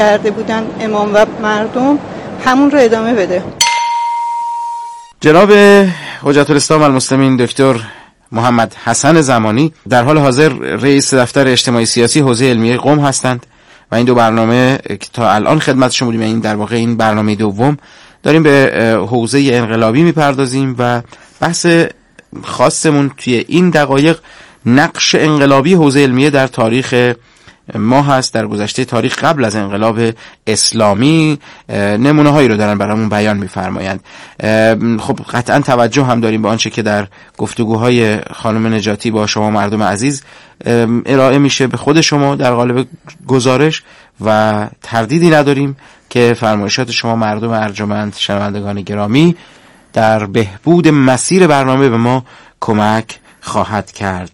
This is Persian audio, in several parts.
کرده بودن امام و مردم همون رو ادامه بده. جناب حجت الاسلام المسلمین دکتر محمد حسن زمانی در حال حاضر رئیس دفتر اجتماعی سیاسی حوزه علمیه قم هستند و این دو برنامه که تا الان خدمت شما بودیم، این در واقع این برنامه دوم، داریم به حوزه انقلابی میپردازیم و بحث خاصمون توی این دقایق نقش انقلابی حوزه علمیه در تاریخ ما هست، در گذشته تاریخ قبل از انقلاب اسلامی. نمونه هایی رو دارن برامون بیان میفرمایند. خب قطعا توجه هم داریم به آنچه که در گفتگوهای خانم نجاتی با شما مردم عزیز ارائه میشه به خود شما در قالب گزارش و تردیدی نداریم که فرمایشات شما مردم ارجمند، شنوندگان گرامی، در بهبود مسیر برنامه به ما کمک خواهد کرد.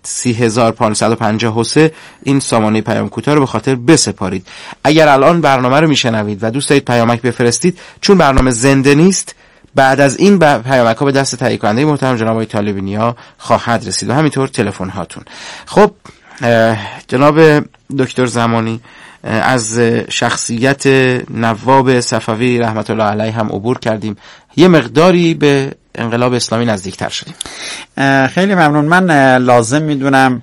3553 این سامانه پیام کوتاه رو به خاطر بسپارید. اگر الان برنامه رو میشنوید و دوست دارید پیامک بفرستید، چون برنامه زنده نیست، بعد از این پیامک ها به دست تهیه کننده محترم جناب آقای طالبی نیا خواهد رسید و همینطور تلفن هاتون. خب جناب دکتر زمانی، از شخصیت نواب صفوی رحمت الله علیه هم عبور کردیم، یه مقداری به انقلاب اسلامی نزدیکتر شدیم. خیلی ممنون. من لازم میدونم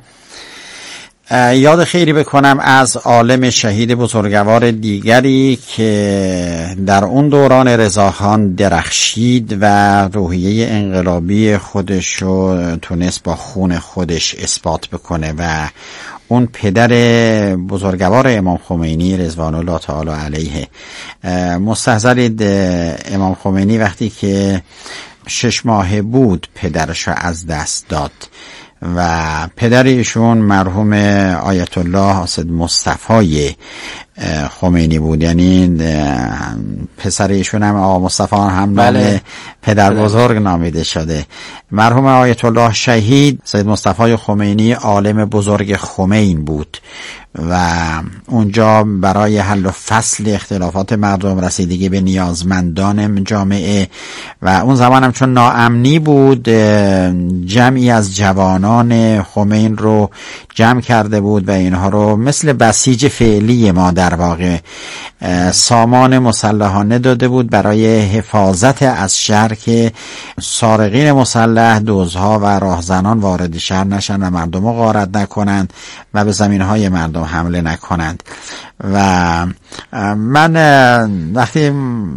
یاد خیری بکنم از عالم شهید بزرگوار دیگری که در اون دوران رضاخان درخشید و روحیه انقلابی خودش رو تونست با خون خودش اثبات بکنه و اون پدر بزرگوار امام خمینی رضوان الله تعالی علیه. مستحضرید امام خمینی وقتی که 6 ماهه بود پدرش رو از دست داد و پدر ایشون مرحوم آیت الله حاسد مصطفی خمینی بود، یعنی پسر ایشون هم آقا مصطفی هم نام پدر بزرگ نامیده شده. مرحوم آیت الله شهید سید مصطفی خمینی عالم بزرگ خمین بود و اونجا برای حل و فصل اختلافات مردم، رسیدگی به نیازمندان جامعه و اون زمان هم چون ناامنی بود جمعی از جوانان خمین رو جمع کرده بود و اینها رو مثل بسیج فعلی ما در واقع سامان مسلحانه داده بود برای حفاظت از شهر که سارقین مسلح، دزدها و راهزنان وارد شهر نشن و مردم رو غارت نکنند و به زمینهای مردم حمله نکنند. و من وقتی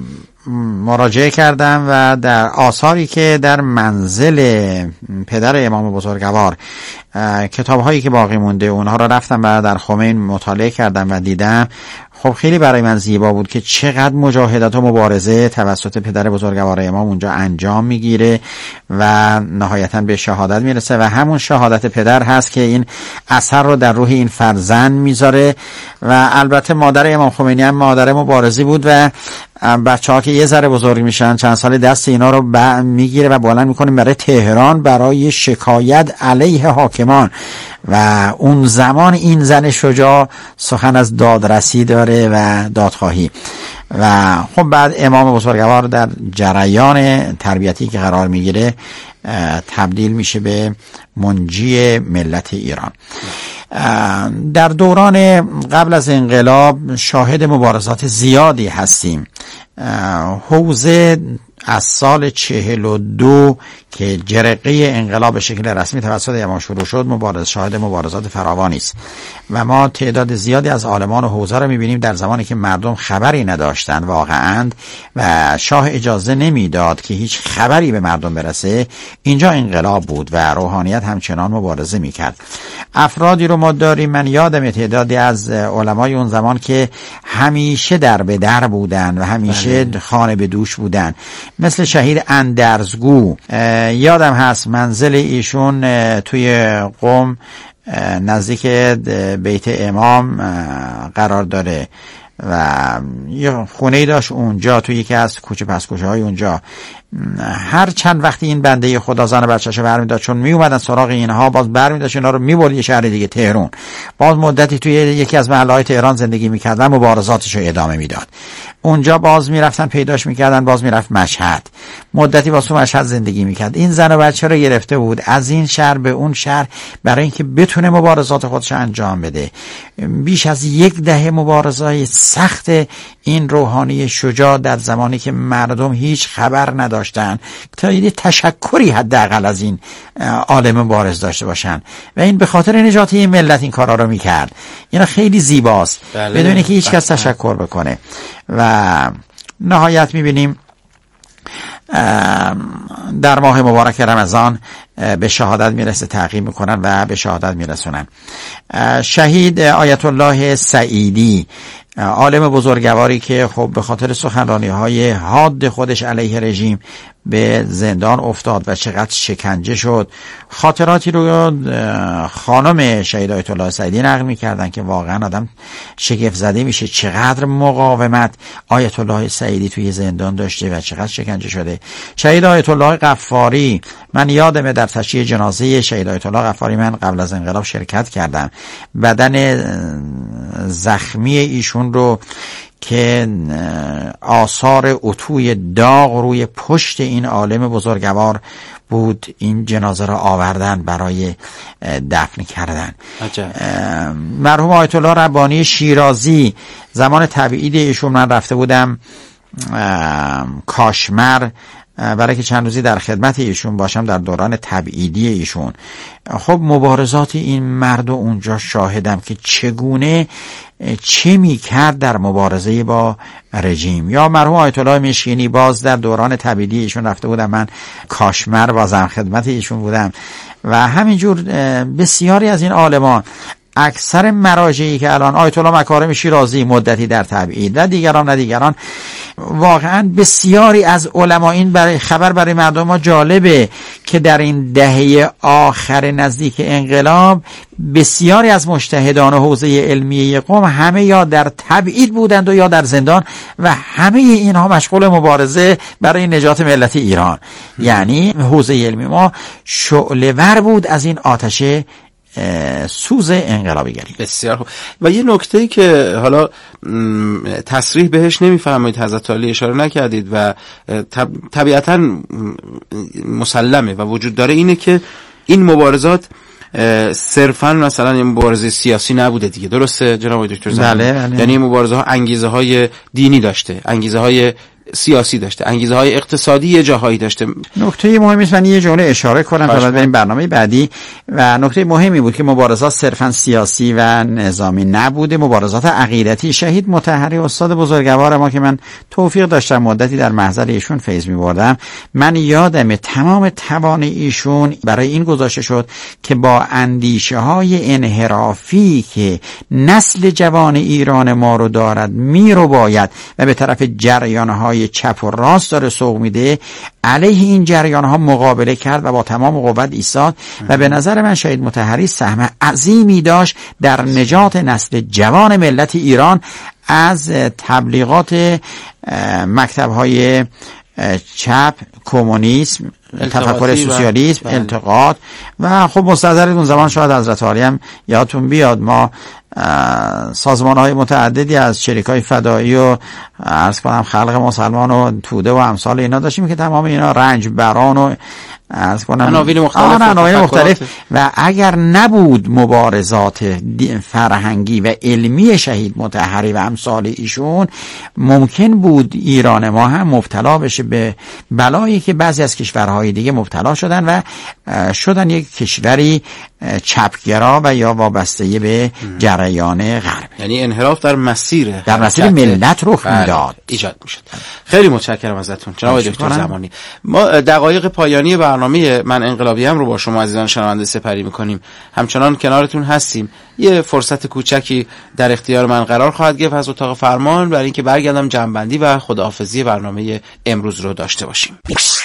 مراجعه کردم و در آثاری که در منزل پدر امام بزرگوار، کتاب هایی که باقی مونده اونها را رفتم و در خمین مطالعه کردم و دیدم، خب خیلی برای من زیبا بود که چقدر مجاهدت و مبارزه توسط پدر بزرگوار امام اونجا انجام میگیره و نهایتا به شهادت میرسه و همون شهادت پدر هست که این اثر رو در روح این فرزند میذاره. و البته مادر امام خمینی هم مادر مبارزی بود و بچه ها که یه ذره بزرگ میشن چند سال دست اینا رو میگیره و بلند میکنه برای تهران برای شکایت علیه حاکمان. و اون زمان این زن شجاع سخن از دادرسی داره و دادخواهی. و خب بعد امام بزرگوار در جریان تربیتی که قرار میگیره تبدیل میشه به منجی ملت ایران. در دوران قبل از انقلاب شاهد مبارزات زیادی هستیم. حوزه از سال 42 که جرقه انقلاب به شکل رسمی توسط امام شروع شد شاهد مبارزات فراوانی است و ما تعداد زیادی از عالمان و حوزه رو می‌بینیم در زمانی که مردم خبری نداشتند واقعاً و شاه اجازه نمیداد که هیچ خبری به مردم برسه. اینجا انقلاب بود و روحانیت همچنان مبارزه می‌کرد. افرادی رو ما داریم، من یادم تعدادی از علمای اون زمان که همیشه در به در بودن و همیشه خانه به دوش بودن، مثل شهید اندرزگو. یادم هست منزل ایشون توی قم نزدیک بیت امام قرار داره و یه خونه‌ای داشت اونجا توی یکی از کوچه پس کوچه های اونجا. هر چند وقتی این بنده خدا زن بچه‌شو برمی‌داشت، چون می اومدن سراغ اینها، باز برمی‌داشت اینا رو می‌برد یه شهر دیگه، تهران. باز مدتی توی یکی از محله‌های تهران زندگی می‌کرد و مبارزاتش رو ادامه میداد. اونجا باز میرفتن پیداش می‌کردن، باز میرفت مشهد، مدتی باز تو مشهد زندگی می‌کرد. این زن و بچه رو گرفته بود از این شهر به اون شهر برای اینکه بتونه مبارزات خودش انجام بده. بیش از 10 دهه مبارزات سخت این روحانی شجاع در زمانی که مردم هیچ خبر نداشتن تا یه تشکری حداقل از این عالم مبارز داشته باشن و این به خاطر نجات این ملت این کارا رو میکرد. اینا خیلی زیباست بدون اینکه هیچ کس تشکر بکنه. و نهایت میبینیم در ماه مبارک رمضان به شهادت میرسه، تعقیب میکنن و به شهادت میرسونن. شهید آیت الله سعیدی، عالم بزرگواری که خب به خاطر سخنرانی‌های حاد خودش علیه رژیم به زندان افتاد و چقدر شکنجه شد، خاطراتی رو خانم شهید آیت الله سعیدی نقل می‌کردن که واقعا آدم شگفت زده میشه چقدر مقاومت آیت الله سعیدی توی زندان داشته و چقدر شکنجه شده. شهید آیت الله غفاری، من یادمه در تشییع جنازه شهید آیت الله غفاری من قبل از انقلاب شرکت کردم. بدن زخمی ایشون رو که آثار اتوی داغ روی پشت این عالم بزرگوار بود، این جنازه را آوردن برای دفن کردن. مرحوم آیت الله ربانی شیرازی، زمان تبعید ایشون من رفته بودم کاشمر برای که چند روزی در خدمت ایشون باشم در دوران تبعیدی ایشون. خب مبارزات این مرد اونجا شاهدم که چگونه چه می کرد در مبارزه با رژیم. یا مرحوم آیت الله مشکینی، باز در دوران تبعیدی ایشون رفته بودم من کاشمر، بازم خدمت ایشون بودم. و همینجور بسیاری از این عالمان، اکثر مراجعی که الان آیت الله مکارم شیرازی مدتی در تبعید و دیگران واقعا بسیاری از علما، این برای خبر برای مردم ما جالبه که در این دهه آخر نزدیک انقلاب بسیاری از مجتهدان حوزه علمیه قم همه یا در تبعید بودند و یا در زندان و همه اینها مشغول مبارزه برای نجات ملت ایران. یعنی حوزه علمی ما شعله‌ور بود از این آتش سوز انقلابیگری. بسیار خوب. و یه نکته‌ای که حالا تصریح بهش نمیفرمایید، حضرت علی اشاره نکردید و طبیعتاً مسلمه و وجود داره، اینه که این مبارزات صرفاً مثلا یه مبارزه سیاسی نبوده دیگه، درسته جناب آقای دکتر زمانی؟ بله. یعنی مبارزه ها انگیزه های دینی داشته، انگیزه های سیاسی داشته، انگیزه های اقتصادی یه جاهایی داشته. نکته مهمی است، من یه جمله اشاره کنم تا بعد بریم برنامه بعدی. و نکته مهمی بود که مبارزات صرفا سیاسی و نظامی نبوده، مبارزات عقیدتی. شهید مطهری استاد بزرگوار ما که من توفیق داشتم مدتی در محضر ایشون فیض می‌بردم، من یادم تمام توان ایشون برای این گذاشته شد که با اندیشه‌های انحرافی که نسل جوان ایران ما رو دارد میرو باید و به طرف جریان‌های چپ و راست داره سوق میده، علیه این جریان ها مقابله کرد و با تمام قوت ایستاد و به نظر من شهید مطهری سهم عظیمی داشت در نجات نسل جوان ملت ایران از تبلیغات مکتب های چپ، کمونیسم، تفکر سوسیالیسم، التقاط. و خب مستحضر اون زمان شاید حضرت عالی هم یادتون بیاد، ما سازمان های متعددی از شریکای فدایی و عرض کنم خلق مسلمان و توده و امثال اینا داشتیم که تمام اینا رنج بران و عرض کنم عناوین مختلف و اگر نبود مبارزات فرهنگی و علمی شهید مطهری و امثال ایشون، ممکن بود ایران ما هم مبتلا بشه به بلایی که بعضی از کشورهای دیگه مبتلا شدن و شدن یک کشوری چپگرا و یا وابسته به جریان غرب. یعنی انحراف در مسیر ملت رخ میداد، ایجاد میشد. خیلی متشکرم ازتون جناب دکتر زمانی. ما دقایق پایانی برنامه من انقلابی هم رو با شما عزیزان شنونده سپری میکنیم. همچنان کنارتون هستیم. یه فرصت کوچکی در اختیار من قرار خواهد گرفت از اتاق فرمان برای اینکه برگردم جمع‌بندی و خداحافظی برنامه امروز رو داشته باشیم.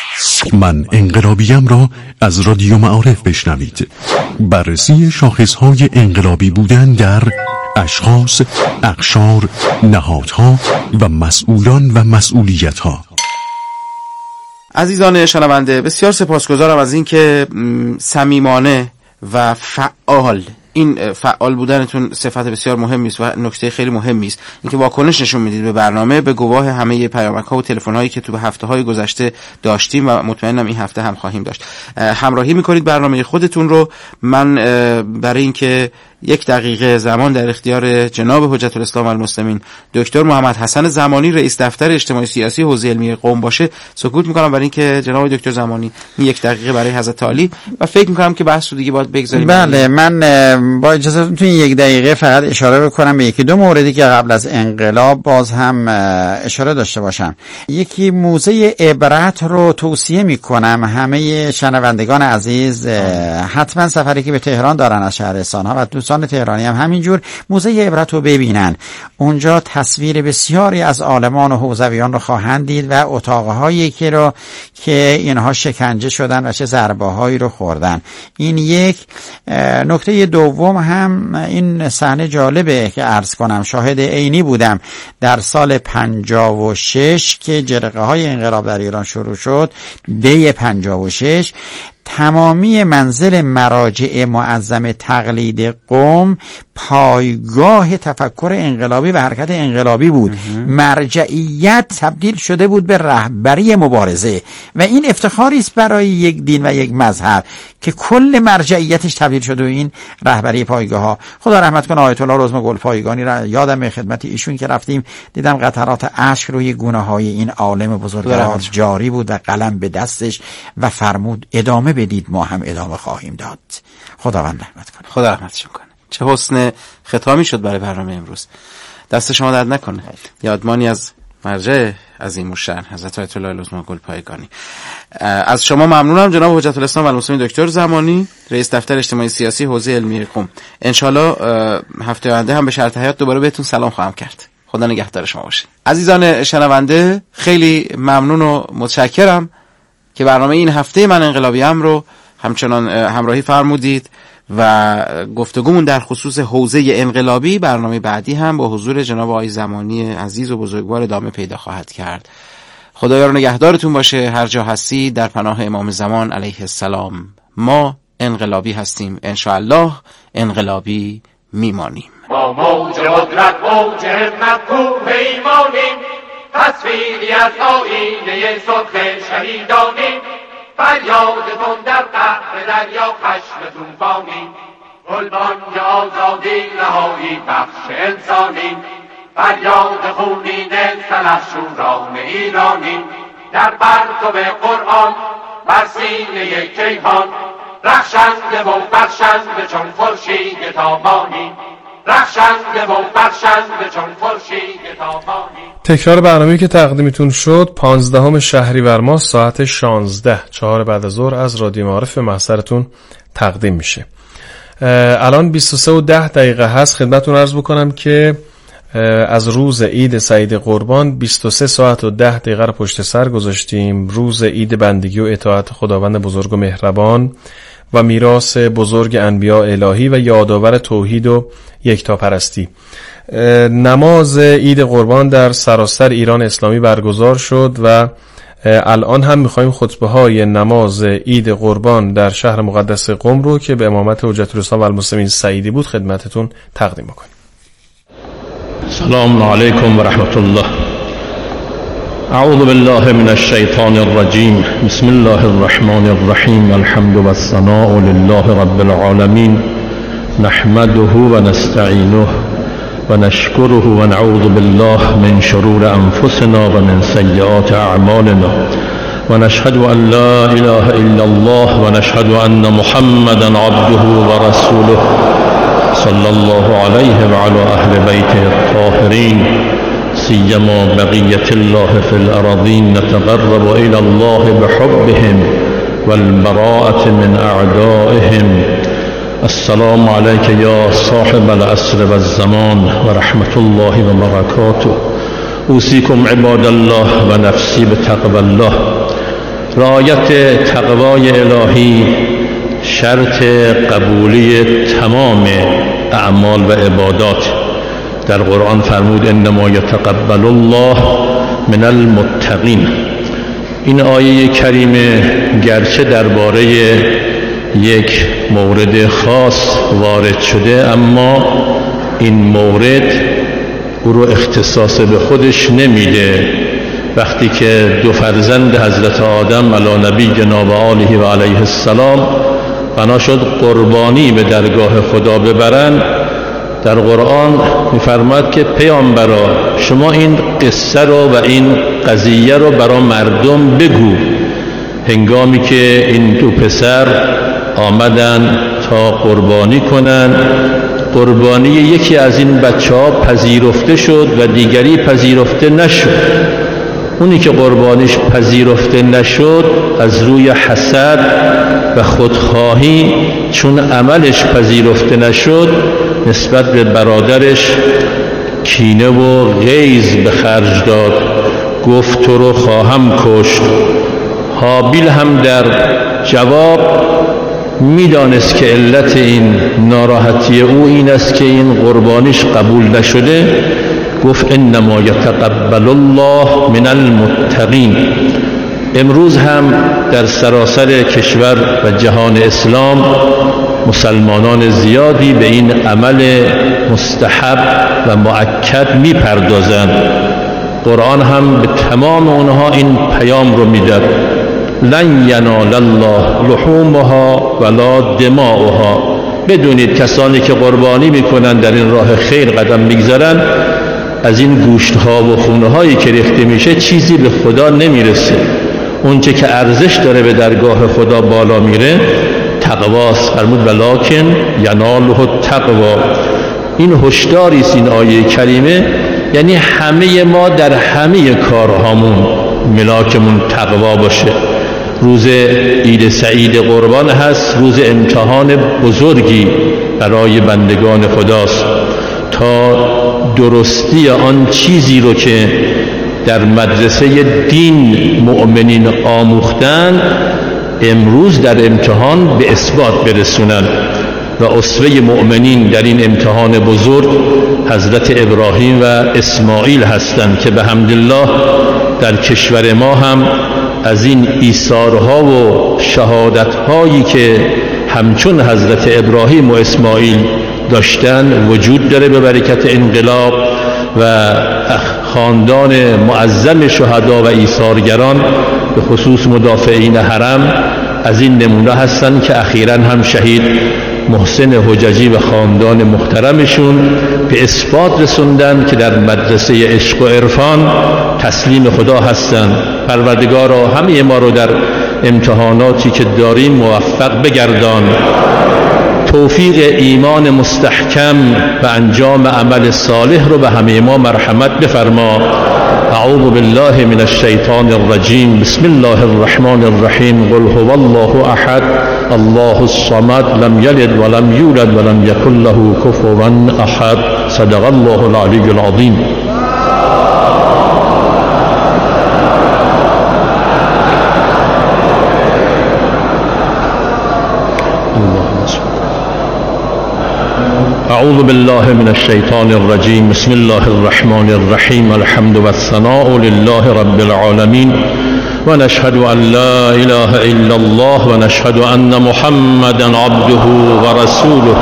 من انقلابیم را از رادیو معارف بشنوید. بررسی شاخصهای انقلابی بودن در اشخاص، اقشار، نهادها و مسئولان و مسئولیتها. عزیزان شنونده، بسیار سپاسگزارم از این که صمیمانه و فعال، این فعال بودنتون صفت بسیار مهمی است و نکته خیلی مهمی است، اینکه واکنش نشون میدید به برنامه، به گواه همه پیامک‌ها و تلفن‌هایی که تو هفته‌های گذشته داشتیم و مطمئنم این هفته هم خواهیم داشت. همراهی می‌کنید برنامه خودتون رو. من برای اینکه 1 دقیقه زمان در اختیار جناب حجت الاسلام والمسلمین دکتر محمد حسن زمانی رئیس دفتر اجتماعی سیاسی حوزه علمی قم باشه سکوت می‌کنم، برای اینکه جناب دکتر زمانی این 1 دقیقه برای حضرت عالی و فکر می‌کنم که بحث رو دیگه باید بگذاریم. بله، من با اجازهتون تو این 1 دقیقه فقط اشاره بکنم به 1-2 موردی که قبل از انقلاب باز هم اشاره داشته باشم. یکی موزه عبرت رو توصیه می‌کنم همه شنوندگان عزیز حتما سفری که به تهران دارن از شهرستان‌ها و دوستان تهرانی هم همینجور موزه عبرت رو ببینن. اونجا تصویر بسیاری از عالمان و حوزویان رو خواهند دید و اتاق‌هایی که اینها شکنجه شدن و چه ضربه‌هایی رو خوردن. این یک. نکته دوم هم این صحنه جالبه که عرض کنم، شاهد عینی بودم در سال 56 که جرقه‌های انقلاب در ایران شروع شد. دی 56 تمامی منزل مراجع معظم تقلید قم پایگاه تفکر انقلابی و حرکت انقلابی بود. مرجعیت تبدیل شده بود به رهبری مبارزه و این افتخاری است برای یک دین و یک مذهب که کل مرجعیتش تبدیل شده به این رهبری پایگاه ها. خدا رحمت کنه آیت الله رزم گلپایگانی را یادم به خدمت ایشون که رفتیم دیدم قطرات اشک روی گونه های این عالم بزرگوار جاری بود و قلم به دستش و فرمود ادامه بدید، ما هم ادامه خواهیم داد. خداوند رحمت کنه. خدا رحمتشون کنه. چه حسن ختامی شد برای برنامه امروز. دست شما درد نکنه. یادمانی از مرجع عظیم الشأن حضرت آیت الله رزم گلپایگانی. از شما ممنونم جناب حجت الاسلام والمسلمین دکتر زمانی رئیس دفتر اجتماعی سیاسی حوزه علمی قم. ان شاءالله هفته آینده هم به شرط حیات دوباره بهتون سلام خواهم کرد. خدا نگهدار شما باشه. عزیزان شنونده، خیلی ممنون و متشکرم که برنامه این هفته من انقلابیم رو همچنان همراهی فرمودید و گفتگومون در خصوص حوزه انقلابی برنامه بعدی هم با حضور جناب آقای زمانی عزیز و بزرگوار ادامه پیدا خواهد کرد. خدایا نگهدارتون باشه. هر جا هستید در پناه امام زمان علیه السلام. ما انقلابی هستیم، انشاءالله انقلابی میمانیم. با موج قدرت موج همت پیمانیم، تصویری از آینه سرخ شهیدانیم. فریادتون در قهر دریا خشم طوفانیم، گلبانگ آزادی رهایی بخش انسانیم. فریاد خونین سلحشوران ایرانیم، در پرتو قرآن بر سینه کیهان رخشنده و برشنده چون خورشید تابانیم. رخشنده و برشنده چون خورشید تابانیم. تکرار برنامه‌ای که تقدیمتون شد 15 شهریور ماه ساعت 16 4 بعد از ظهر از رادیو معارف به محضرتون تقدیم میشه. الان 23:10 هست. خدمتتون عرض بکنم که از روز عید سعید قربان 23 ساعت و 10 دقیقه رو پشت سر گذاشتیم. روز عید بندگی و اطاعت خداوند بزرگ و مهربان و میراث بزرگ انبیاء الهی و یادآور توحید و یکتاپرستی. نماز عید قربان در سراسر ایران اسلامی برگزار شد و الان هم می‌خوایم خطبه‌های نماز عید قربان در شهر مقدس قم رو که به امامت حجت الاسلام والمسلمین سعیدی بود خدمتتون تقدیم بکنیم. السلام علیکم و رحمت الله. اعوذ بالله من الشیطان الرجیم. بسم الله الرحمن الرحیم. الحمد والثناء لله رب العالمین. نحمده و نستعینه و نشکره و نعوذ بالله من شرور انفسنا و من سیئات اعمالنا و نشهد ان لا اله الا الله و نشهد ان محمدا عبده و رسوله صلی الله علیه و علی اهل بیته الطاهرین سیما بقیة الله في الأراضین. نتقرب إلى الله بحبهم والبراءة من أعدائهم. السلام عليك يا صاحب العصر والزمان ورحمة الله وبركاته. أوصيكم عباد الله ونفسي بتقوى الله. رعایت تقوای الهی شرط قبولی تمام اعمال و عبادات. در قرآن فرمود انما یتقبل الله من المتقین. این آیه کریمه گرچه درباره یک مورد خاص وارد شده، اما این مورد او رو اختصاص به خودش نمیده. وقتی که دو فرزند حضرت آدم علی نبینا و آله و علیه السلام بنا شد قربانی به درگاه خدا ببرن، در قرآن می‌فرماد که پیامبرا شما این قصه رو و این قضیه رو برای مردم بگو. هنگامی که این دو پسر آمدن تا قربانی کنن، قربانی یکی از این بچه‌ها پذیرفته شد و دیگری پذیرفته نشد. اونی که قربانیش پذیرفته نشد از روی حسد و خودخواهی، چون عملش پذیرفته نشد، نسبت به برادرش کینه و غیظ به خرج داد، گفت تو رو خواهم کشت. هابیل هم در جواب میدانست که علت این ناراحتی او این است که این قربانیش قبول نشده، گفت انما یتقبل الله من المتقین. امروز هم در سراسر کشور و جهان اسلام مسلمانان زیادی به این عمل مستحب و مؤکد میپردازند. قرآن هم به تمام اونها این پیام رو میداد: لن ینال الله لحومها ولا دماؤها. بدونید کسانی که قربانی میکنن در این راه خیر قدم میگذارن، از این گوشت ها و خونه هایی که ریخته میشه چیزی به خدا نمیرسه. اونچه که ارزش داره به درگاه خدا بالا میره تقواست. فرمود ولکن یناله التقوا. این هشداری است این آیه کریمه، یعنی همه ما در همه کارهامون ملاکمون تقوا باشه. روز عید سعید قربان هست، روز امتحان بزرگی برای بندگان خداست تا درستی آن چیزی رو که در مدرسه دین مؤمنین آموختن امروز در امتحان به اثبات برسونن. و اسوه مؤمنین در این امتحان بزرگ حضرت ابراهیم و اسماعیل هستند که به حمدالله در کشور ما هم از این ایثارها و شهادتهایی که همچون حضرت ابراهیم و اسماعیل داشتن وجود داره به برکت انقلاب و خاندان معظم شهدا و ایثارگران، به خصوص مدافعین حرم از این نمونه هستن که اخیراً هم شهید محسن حججی و خاندان محترمشون به اثبات رسوندن که در مدرسه عشق و عرفان تسلیم خدا هستند. پروردگارا همه ما رو در امتحاناتی که داریم موفق بگردان، توفیق ایمان مستحکم و انجام عمل صالح رو به همه ما مرحمت بفرما. اعوذ بالله من الشیطان الرجیم. بسم الله الرحمن الرحیم. قل هو الله احد الله الصمد لم یلد ولم یولد ولم یکن له کفوا احد. صدق الله العلی العظیم. اعوذ بالله من الشیطان الرجیم. بسم الله الرحمن الرحیم. الحمد والثناء لله رب العالمین و نشهد ان لا اله الا الله و نشهد ان محمدا عبده و رسوله.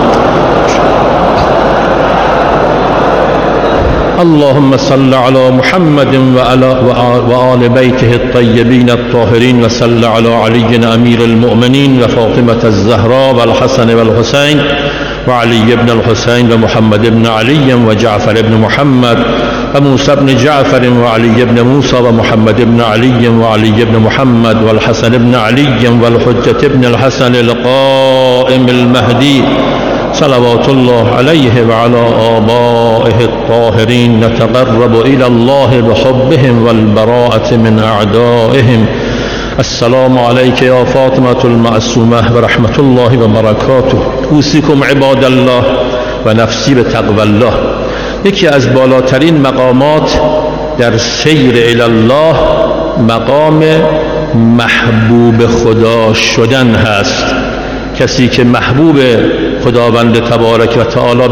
اللهم صل على محمد و آل بیته الطیبین الطاهرین و صل على علی امیر المؤمنین و فاطمة الزهراء و الحسن و الحسین و علی ابن الحسین و محمد ابن علی و جعفر ابن محمد و موسی ابن جعفر و علی ابن موسی و محمد ابن علی و علی ابن محمد و الحسن ابن علی و الحجة ابن الحسن القائم المهدی صلوات الله علیه و علی آبائه الطاهرین. نتقرب الی الله بحبهم والبراءة من اعدائهم. السلام علیک یا فاطمة المعصومه و رحمت الله و برکاته. اوصیکم عباد الله و نفسی به تقوی الله. یکی از بالاترین مقامات در سیر الی الله مقام محبوب خدا شدن هست. کسی که محبوب خداوند تبارک و تعالی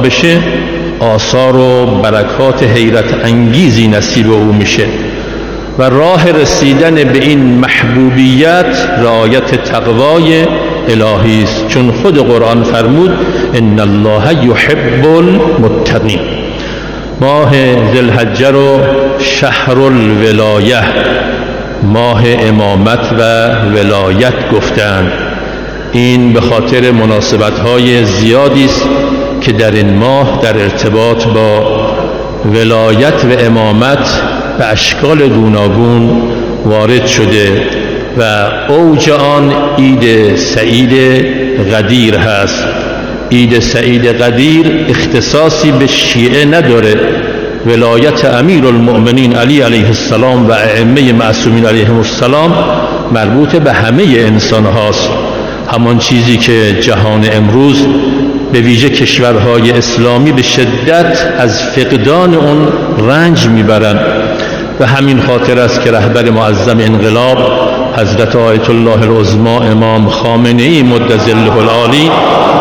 و راه رسیدن به این محبوبیت رعایت تقوای الهی است، چون خود قرآن فرمود ان الله یحب المتقین. ماه ذوالحجه رو شهر الولایه، ماه امامت و ولایت گفتند. این به خاطر مناسبت‌های زیادی است که در این ماه در ارتباط با ولایت و امامت به اشکال گوناگون وارد شده و اوج آن عید سعید قدیر هست. عید سعید قدیر اختصاصی به شیعه نداره. ولایت امیر المؤمنین علی علیه السلام و ائمه معصومین علیهم السلام مربوط به همه انسان هاست. همان چیزی که جهان امروز به ویژه کشورهای اسلامی به شدت از فقدان اون رنج میبرند و همین خاطر است که رهبر معظم انقلاب حضرت آیت الله العظمی امام خامنه‌ای مد ظله العالی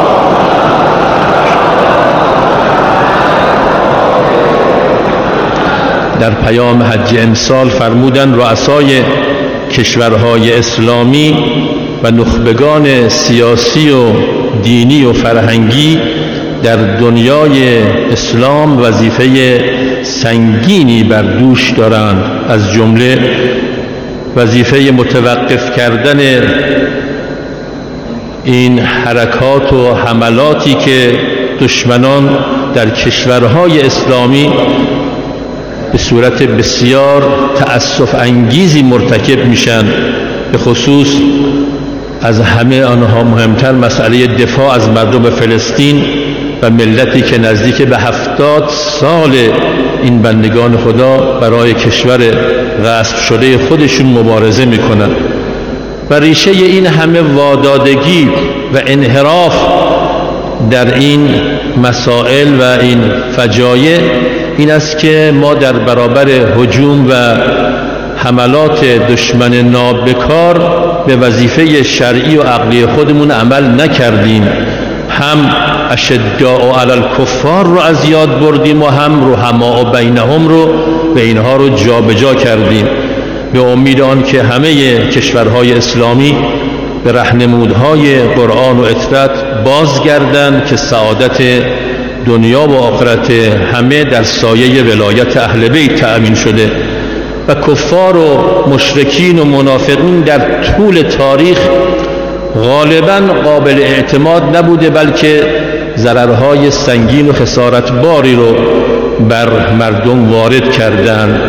در پیام حج امسال فرمودند رؤسای کشورهای اسلامی و نخبگان سیاسی و دینی و فرهنگی در دنیای اسلام وظیفه سنگینی بر دوش دارند، از جمله وظیفه متوقف کردن این حرکات و حملاتی که دشمنان در کشورهای اسلامی به صورت بسیار تأسف انگیزی مرتکب میشن. به خصوص از همه آنها مهمتر مسئله دفاع از مردم فلسطین و ملتی که نزدیک به 70 سال این بندگان خدا برای کشور غصب شده خودشون مبارزه میکنن و ریشه این همه وادادگی و انحراف در این مسائل و این فجایع این است که ما در برابر هجوم و حملات دشمن نابکار به وظیفه شرعی و عقلی خودمون عمل نکردیم. هم اشداء علی الکفار رو از یاد بردیم و هم رحماء بینهم رو و اینها رو جابجا کردیم به امید آن که همه کشورهای اسلامی به راهنمودهای قرآن و اطاعت بازگردند که سعادت دنیا و آخرت همه در سایه ولایت اهل بیت تأمین شده و کفار و مشرکین و منافقین در طول تاریخ غالباً قابل اعتماد نبوده، بلکه ضررهای سنگین و خسارت باری رو بر مردم وارد کردند.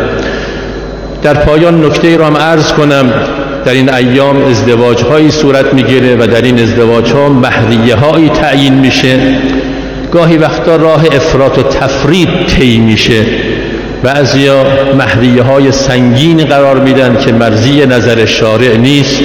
در پایان نکته را هم عرض کنم، در این ایام ازدواج هایی صورت میگیره و در این ازدواج ها مهریه هایی تعیین میشه. گاهی وقتا راه افراط و تفرید طی میشه. بعضیا مهریه های سنگین قرار میدن که مرضی نظر شارع نیست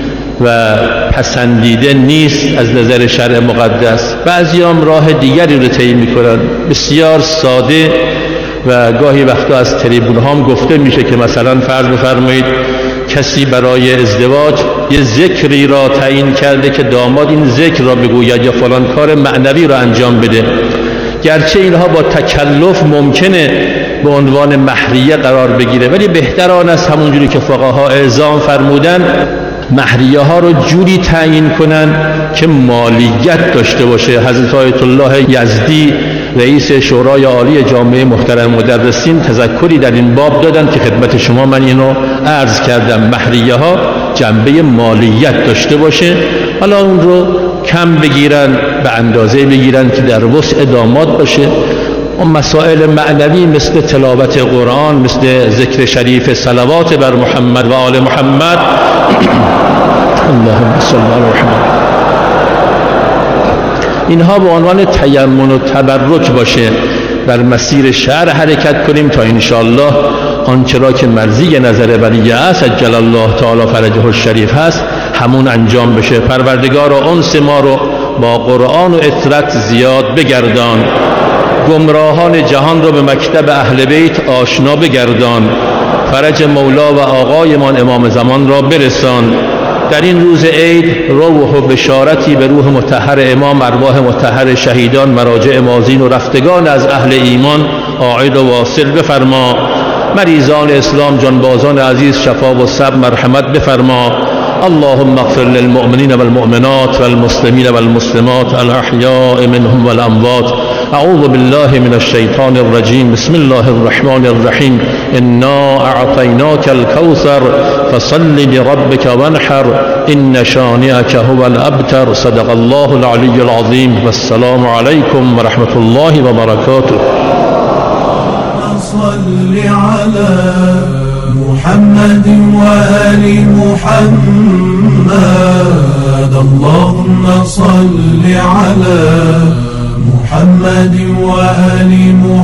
و پسندیده نیست از نظر شرع مقدس. بعضی هم راه دیگری رو طی میکنن بسیار ساده و گاهی وقتا از تریبون هم گفته میشه که مثلا فرض بفرمایید کسی برای ازدواج یه ذکری را تعیین کرده که داماد این ذکر را بگوید یا فلان کار معنوی را انجام بده. گرچه اینها با تکلف ممکنه به عنوان مهریه قرار بگیره، ولی بهتر آن است همونجوری که فقها اعزام فرمودن مهریه ها رو جوری تعیین کنن که مالیت داشته باشه. حضرت آیت الله یزدی رئیس شورای عالی جامعه محترم مدرسین تذکری در این باب دادن که خدمت شما من اینو عرض کردم. مهریه ها جنبه مالیت داشته باشه، حالا اون رو کم بگیرن، به اندازه بگیرن که در وسع داماد باشه. اون مسائل معنوی مثل تلاوت قرآن، مثل ذکر شریف، صلوات بر محمد و آل محمد اللهم صل علی محمد، اینها به عنوان تیمن و تبرک باشه. بر مسیر شرع حرکت کنیم تا انشاءالله آنچه را که مرضی نظر ولی است عجل الله تعالی فرجه الشریف هست همون انجام بشه. پروردگار و انس ما رو با قرآن و اطاعت زیاد بگردان، گمراهان جهان رو به مکتب اهل بیت آشنا بگردان، فرج مولا و آقایمان امام زمان را برسان. در این روز عید روح و بشارتی به روح مطهر امام، ارواح مطهر شهیدان، مراجع مازین و رفتگان از اهل ایمان عاید و واصل بفرما. مریضان اسلام جانبازان عزیز شفا و صبر مرحمت بفرما. اللهم اغفر للمؤمنين والمؤمنات والمسلمين والمسلمات الأحياء منهم والأموات. أعوذ بالله من الشيطان الرجيم. بسم الله الرحمن الرحيم. إنا أعطيناك الكوثر فصل لربك وانحر إن شانئك هو الأبتر. صدق الله العلي العظيم. والسلام عليكم ورحمة الله وبركاته. صل على محمد وآل محمد. اللهم صل على محمد وآل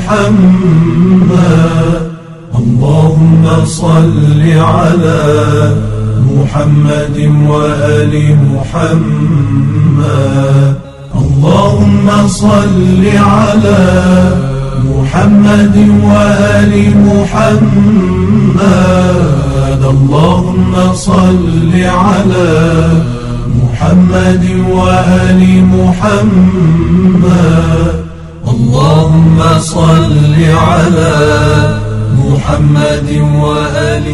محمد. اللهم صل على محمد وآل محمد. اللهم صل على محمد وآل محمد. اللهم صل على محمد وآل محمد. اللهم صل على محمد وآل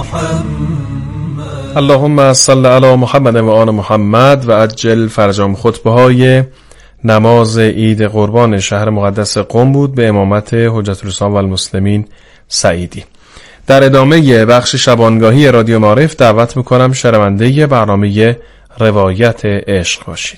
محمد. اللهم صل علی محمد و آل محمد و عجل فرجام. خطبه‌های نماز عید قربان شهر مقدس قم بود به امامت حجت الاسلام و المسلمین سعیدی. در ادامه بخش شبانگاهی رادیو معارف دعوت میکنم شنونده برنامه روایت عشق باشید.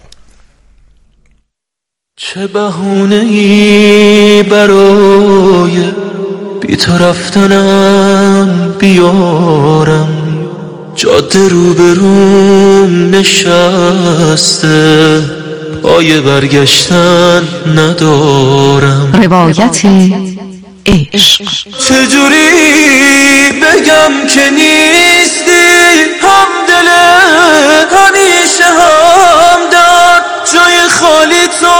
چه بهونه‌ای برای بی تو رفتنم بیارم، جاده روبروم نشسته پای برگشتن ندارم. روایت عشق. چجوری بگم که نیستی همدل همیشه همدم، جای خالی تو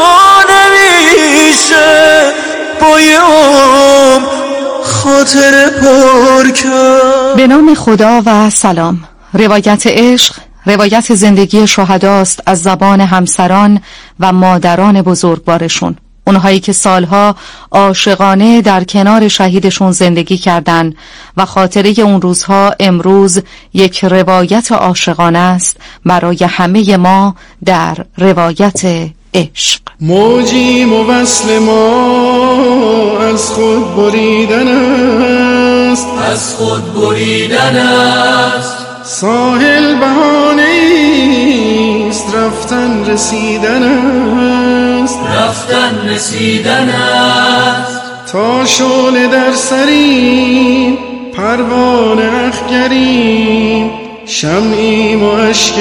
نمیشه بای خاطر پر کرد. به نام خدا و سلام. روایت عشق روایت زندگی شهداست از زبان همسران و مادران بزرگوارشون، اونهایی که سالها عاشقانه در کنار شهیدشون زندگی کردن و خاطره اون روزها امروز یک روایت عاشقانه است برای همه ما در روایت عشق. موجی موصل ما از خود بریدن است، از خود بریدن است. ساحل بهانه است رفتن رسیدن است، رفتن رسیدن است. تا شعله در سریم پروانه اخگریم، شمعیم و اشک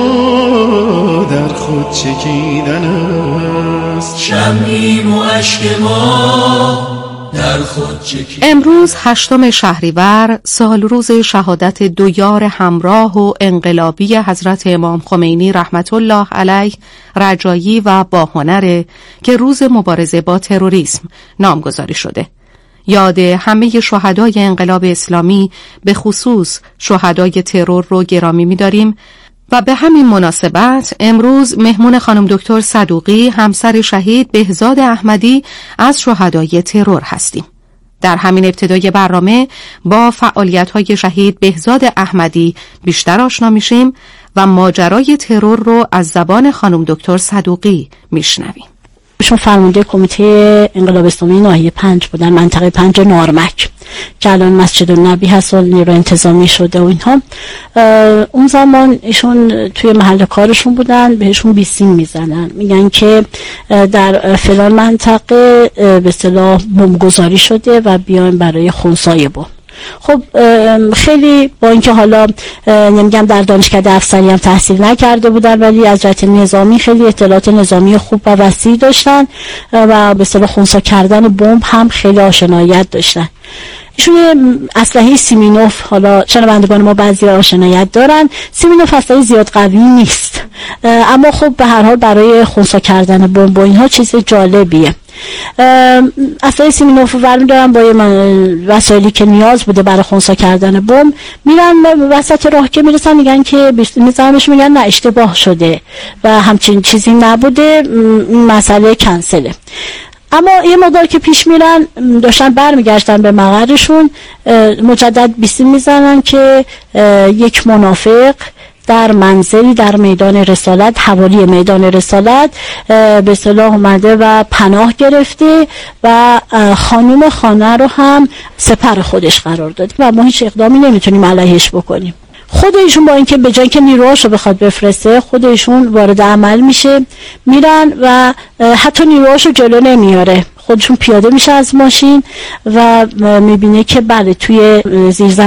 ما در خود چکیدن است، شمعیم و اشک ما در خود چکیدن. امروز 8 شهریور سال روز شهادت دو یار همراه و انقلابی حضرت امام خمینی رحمت الله علیه رجایی و باهنره که روز مبارزه با تروریسم نامگذاری شده. یاد همه شهدای انقلاب اسلامی به خصوص شهدای ترور رو گرامی می‌داریم و به همین مناسبت امروز مهمون خانم دکتر صدوقی همسر شهید بهزاد احمدی از شهدای ترور هستیم. در همین ابتدای برنامه با فعالیت‌های شهید بهزاد احمدی بیشتر آشنا میشیم و ماجرای ترور رو از زبان خانم دکتر صدوقی میشنویم. چون فرمانده کمیته انقلاب اسلامی ناحیه 5 بودن، منطقه 5 نارمک که الان مسجد النبی هست و نیرو انتظامی شده و اینها. اون زمان ایشون توی محل کارشون بودن، بهشون بیسیم میزنن، میگن که در فلان منطقه به اصطلاح بمبگذاری شده و بیاین برای خنثی بمب. خب خیلی با اینکه حالا نمیگم در دانشکده افسری هم تحصیل نکرده بودن، ولی از جهت نظامی خیلی اطلاعات نظامی خوب و وسیع داشتن و به اصطلاح خنثی کردن بمب هم خیلی آشنایت داشتن. ایشون اسلحه سیمینوف، حالا شنوندگان ما بعضی آشنایت دارن، سیمینوف اسلحه زیاد قوی نیست، اما خب به هر حال برای خنثی کردن بمب و اینها چیز جالبیه. اسلحه سیمینوف برمی‌دارن با وسایلی که نیاز بوده برای خنثی کردن بمب، میرن وسط راه که میرسن میگن که میزنمش، میگن نه اشتباه شده و همچین چیزی نبوده، این مسئله کنسله. اما یه مقدار که پیش میرن داشتن برمیگشتن به مقرشون، مجدد بیسیم میزنن که یک منافق در منزلی در میدان رسالت، حوالی میدان رسالت به اصطلاح اومده و پناه گرفته و خانم خانه رو هم سپر خودش قرار داده و ما هیچ اقدامی نمیتونیم علیهش بکنیم. خود ایشون با اینکه به جای که نیروهاش رو بخواد بفرسته، خود ایشون وارد عمل میشه، میرن و حتی نیروهاش رو جلو نمیاره، خودشون پیاده میشه از ماشین و میبینه که بله توی زیرزمین